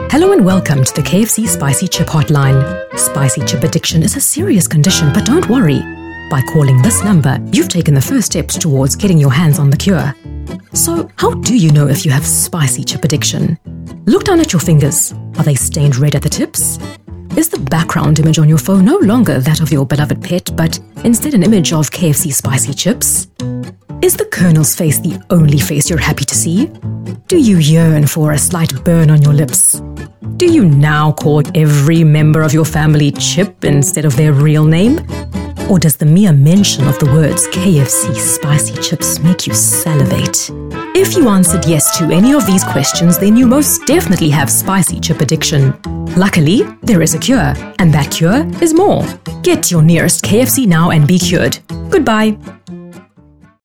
Hello and welcome to the KFC Spicy Chip Hotline. Spicy chip addiction is a serious condition, but don't worry. By calling this number, you've taken the first steps towards getting your hands on the cure. So, how do you know if you have spicy chip addiction? Look down at your fingers. Are they stained red at the tips? Is the background image on your phone no longer that of your beloved pet, but instead an image of KFC spicy chips? Is the Colonel's face the only face you're happy to see? Do you yearn for a slight burn on your lips? Do you now call every member of your family Chip instead of their real name? Or does the mere mention of the words KFC spicy chips make you salivate? If you answered yes to any of these questions, then you most definitely have spicy chip addiction. Luckily, there is a cure, and that cure is more. Get to your nearest KFC now and be cured. Goodbye.